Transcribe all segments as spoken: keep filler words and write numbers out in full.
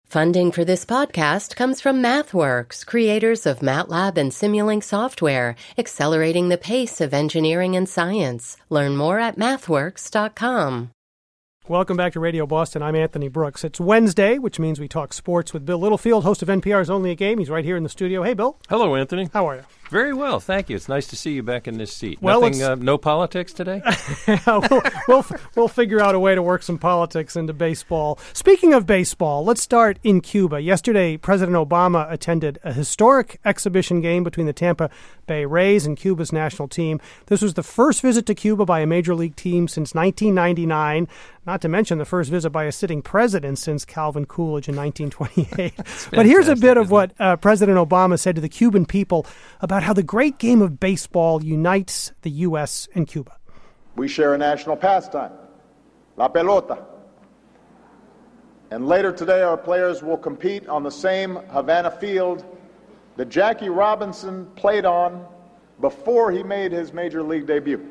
Funding for this podcast comes from MathWorks, creators of MATLAB and Simulink software, accelerating the pace of engineering and science. Learn more at mathworks dot com. Welcome back to Radio Boston. I'm Anthony Brooks. It's Wednesday, which means we talk sports with Bill Littlefield, host of N P R's Only a Game. He's right here in the studio. Hey, Bill. Hello, Anthony. How are you? Very well, thank you. It's nice to see you back in this seat. Well, Nothing, uh, no politics today? we'll, we'll, we'll figure out a way to work some politics into baseball. Speaking of baseball, let's start in Cuba. Yesterday, President Obama attended a historic exhibition game between the Tampa Bay Rays and Cuba's national team. This was the first visit to Cuba by a major league team since nineteen ninety-nine, not to mention the first visit by a sitting president since Calvin Coolidge in nineteen twenty-eight. But here's a bit of what uh, President Obama said to the Cuban people about how the great game of baseball unites the U S and Cuba. We share a national pastime, la pelota. And later today, our players will compete on the same Havana field that Jackie Robinson played on before he made his major league debut.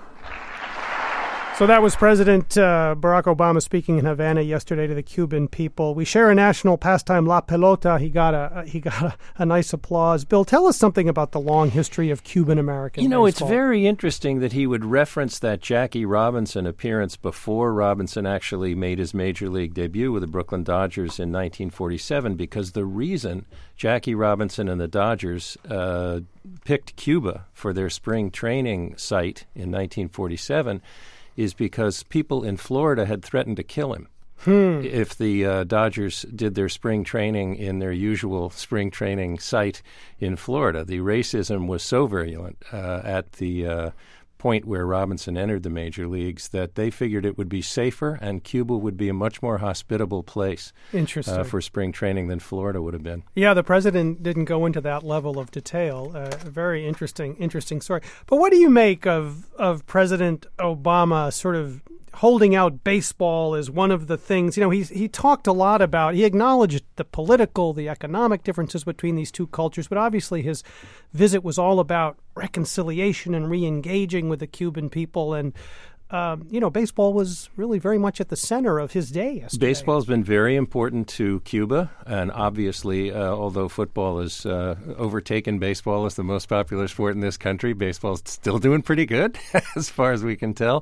So that was President uh, Barack Obama speaking in Havana yesterday to the Cuban people. We share a national pastime, la pelota. He got a he got a, a nice applause. Bill, tell us something about the long history of Cuban-American You know, baseball. It's very interesting that he would reference that Jackie Robinson appearance before Robinson actually made his major league debut with the Brooklyn Dodgers in nineteen forty-seven, because the reason Jackie Robinson and the Dodgers uh, picked Cuba for their spring training site in nineteen forty-seven is because people in Florida had threatened to kill him hmm. if the uh, Dodgers did their spring training in their usual spring training site in Florida. The racism was so virulent uh, at the uh, point where Robinson entered the major leagues that they figured it would be safer and Cuba would be a much more hospitable place Interesting. Uh, for spring training than Florida would have been. Yeah, the president didn't go into that level of detail. Uh, a very interesting, interesting story. But what do you make of, of President Obama sort of holding out baseball as one of the things? You know, he he talked a lot about, he acknowledged the political, the economic differences between these two cultures, but obviously his visit was all about reconciliation and re-engaging with the Cuban people. And, um, you know, baseball was really very much at the center of his day yesterday. Baseball's been very important to Cuba, and obviously, uh, although football has uh, overtaken baseball as the most popular sport in this country, baseball's still doing pretty good, as far as we can tell.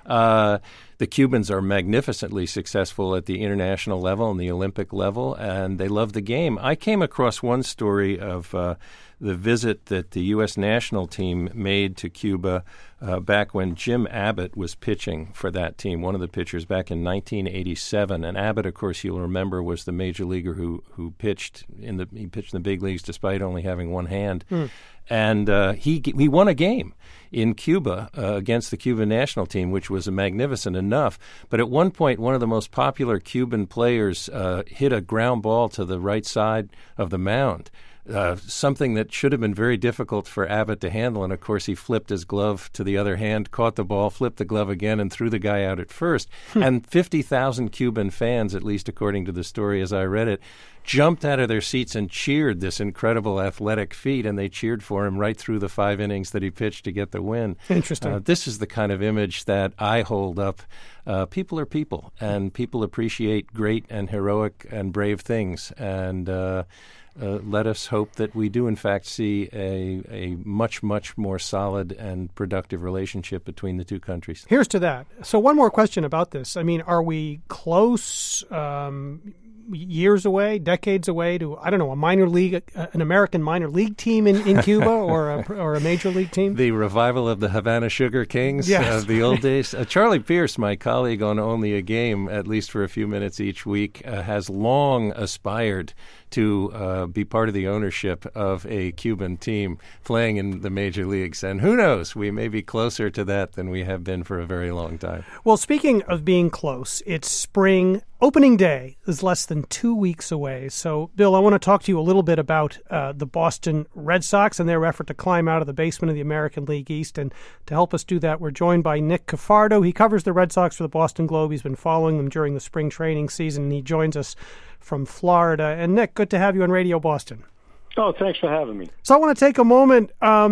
Uh, the Cubans are magnificently successful at the international level and the Olympic level, and they love the game. I came across one story of uh, the visit that the U S national team made to Cuba uh, back when Jim Abbott was pitching for that team, one of the pitchers back in nineteen eighty-seven. And Abbott, of course, you'll remember, was the major leaguer who who pitched in the he pitched in the big leagues despite only having one hand. Mm. And uh, he he won a game in Cuba uh, against the Cuban national team, which was magnificent enough. But at one point, one of the most popular Cuban players uh, hit a ground ball to the right side of the mound, uh, something that should have been very difficult for Abbott to handle. And, of course, he flipped his glove to the other hand, caught the ball, flipped the glove again, and threw the guy out at first. Hmm. And fifty thousand Cuban fans, at least according to the story as I read it, jumped out of their seats and cheered this incredible athletic feat, and they cheered for him right through the five innings that he pitched to get the win. Interesting. Uh, this is the kind of image that I hold up. Uh, people are people, and people appreciate great and heroic and brave things, and uh, uh, let us hope that we do, in fact, see a, a much, much more solid and productive relationship between the two countries. Here's to that. So one more question about this. I mean, are we close? Um, years away, decades away to, I don't know, a minor league, an American minor league team in, in Cuba or a, or a major league team? The revival of the Havana Sugar Kings yes. of the old days. Uh, Charlie Pierce, my colleague on Only a Game, at least for a few minutes each week, uh, has long aspired to uh, be part of the ownership of a Cuban team playing in the major leagues. And who knows, we may be closer to that than we have been for a very long time. Well, speaking of being close, it's spring. Opening day is less than two weeks away. So, Bill, I want to talk to you a little bit about uh, the Boston Red Sox and their effort to climb out of the basement of the American League East. And to help us do that, we're joined by Nick Cafardo. He covers the Red Sox for the Boston Globe. He's been following them during the spring training season, and he joins us from Florida. And, Nick, good to have you on Radio Boston. Oh, thanks for having me. So I want to take a moment. Um,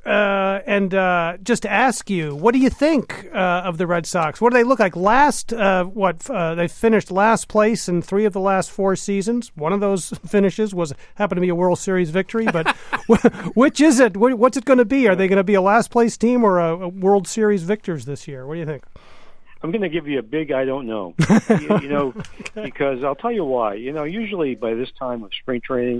uh, and uh, just to ask you, what do you think uh, of the Red Sox? What do they look like? Last, uh, what uh, they finished last place in three of the last four seasons. One of those finishes was happened to be a World Series victory, but which is it? What's it going to be? Are they going to be a last place team or a, a World Series victors this year? What do you think? I'm going to give you a big I don't know, you, you know, okay. Because I'll tell you why. You know, usually by this time of spring training,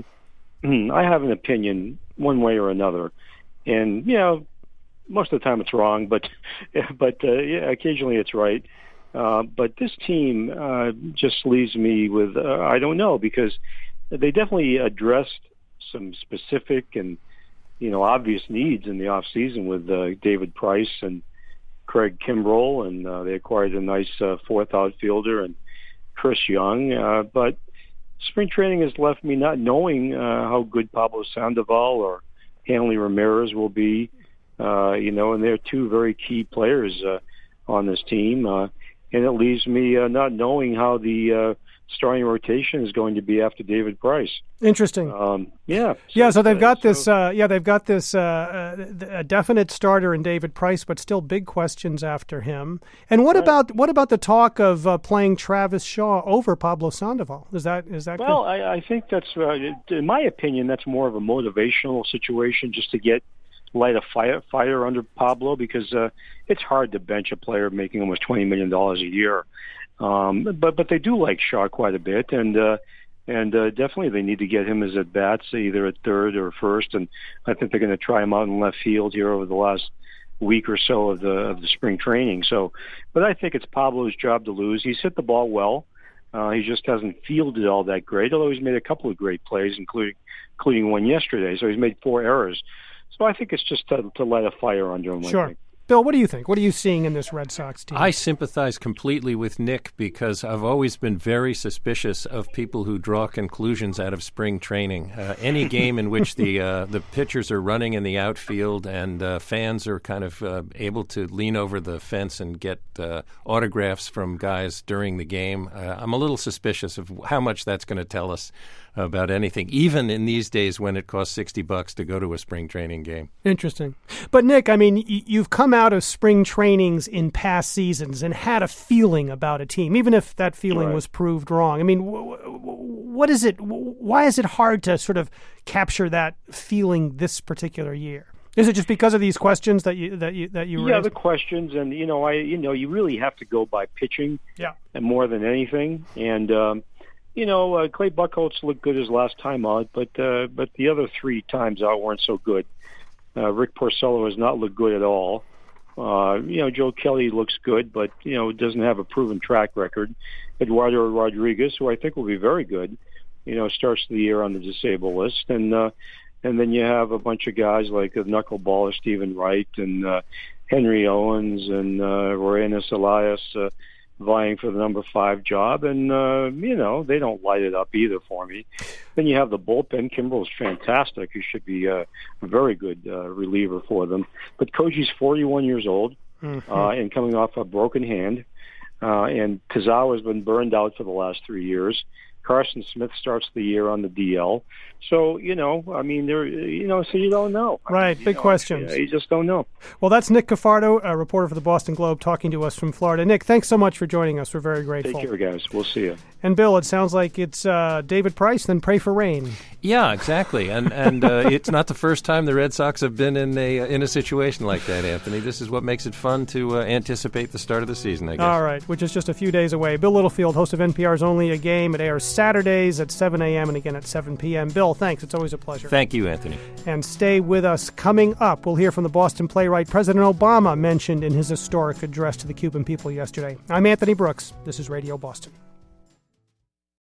I have an opinion one way or another. And, you know, most of the time it's wrong, but but uh, yeah, occasionally it's right. Uh, but this team uh, just leaves me with, uh, I don't know, because they definitely addressed some specific and, you know, obvious needs in the off season with uh, David Price and Craig Kimbrell, and uh, they acquired a nice uh, fourth outfielder and Chris Young. Uh, but spring training has left me not knowing uh, how good Pablo Sandoval or Hanley Ramirez will be, uh, you know, and they're two very key players uh, on this team. Uh, and it leaves me uh, not knowing how the uh, starting rotation is going to be after David Price. Interesting. Um, yeah. So, yeah, so they've got uh, this, so, uh, yeah, they've got this uh, a definite starter in David Price, but still big questions after him. And what right. about what about the talk of uh, playing Travis Shaw over Pablo Sandoval? Is that is that Well, I, I think that's, uh, in my opinion, that's more of a motivational situation just to get light a fire, fire under Pablo, because uh, it's hard to bench a player making almost twenty million dollars a year. Um, but but they do like Shaw quite a bit, and uh, and uh, definitely they need to get him as at bats either at third or first. And I think they're going to try him out in left field here over the last week or so of the of the spring training. So, but I think it's Pablo's job to lose. He's hit the ball well. Uh, he just hasn't fielded all that great, although he's made a couple of great plays, including including one yesterday. So he's made four errors. So I think it's just to, to light a fire under him. Sure. I think. Bill, what do you think? What are you seeing in this Red Sox team? I sympathize completely with Nick because I've always been very suspicious of people who draw conclusions out of spring training. Uh, any game in which the uh, the pitchers are running in the outfield and uh, fans are kind of uh, able to lean over the fence and get uh, autographs from guys during the game, uh, I'm a little suspicious of how much that's going to tell us about anything, even in these days when it costs sixty bucks to go to a spring training game. Interesting. But, Nick, I mean, you've come out of spring trainings in past seasons and had a feeling about a team, even if that feeling right. was proved wrong. I mean, what is it? Why is it hard to sort of capture that feeling this particular year? Is it just because of these questions that you that you that you raised? Yeah, the questions, and you know, I you know, you really have to go by pitching, yeah, and more than anything, and. Um, You know, uh, Clay Buchholz looked good his last time out, but uh, but the other three times out weren't so good. Uh, Rick Porcello has not looked good at all. Uh, you know, Joe Kelly looks good, but, you know, doesn't have a proven track record. Eduardo Rodriguez, who I think will be very good, you know, starts the year on the disabled list. And uh, and then you have a bunch of guys like a knuckleballer Stephen Wright and uh, Henry Owens and uh, Roenis Elias, uh, vying for the number five job, and, uh, you know, they don't light it up either for me. Then you have the bullpen. Kimbrell's fantastic. He should be uh, a very good uh, reliever for them. But Koji's forty-one years old mm-hmm. uh, and coming off a broken hand, uh, and Tazawa has been burned out for the last three years. Carson Smith starts the year on the D L. So, you know, I mean, there, you know, so you don't know. Right, I mean, big know, questions. You just don't know. Well, that's Nick Cafardo, a reporter for the Boston Globe, talking to us from Florida. Nick, thanks so much for joining us. We're very grateful. Take care, guys. We'll see you. And Bill, it sounds like it's uh, David Price, then pray for rain. Yeah, exactly. And and uh, it's not the first time the Red Sox have been in a in a situation like that, Anthony. This is what makes it fun to uh, anticipate the start of the season, I guess. All right, which is just a few days away. Bill Littlefield, host of N P R's Only a Game. It airs Saturdays at seven a.m. and again at seven p.m. Bill, thanks. It's always a pleasure. Thank you, Anthony. And stay with us. Coming up, we'll hear from the Boston playwright President Obama, mentioned in his historic address to the Cuban people yesterday. I'm Anthony Brooks. This is Radio Boston.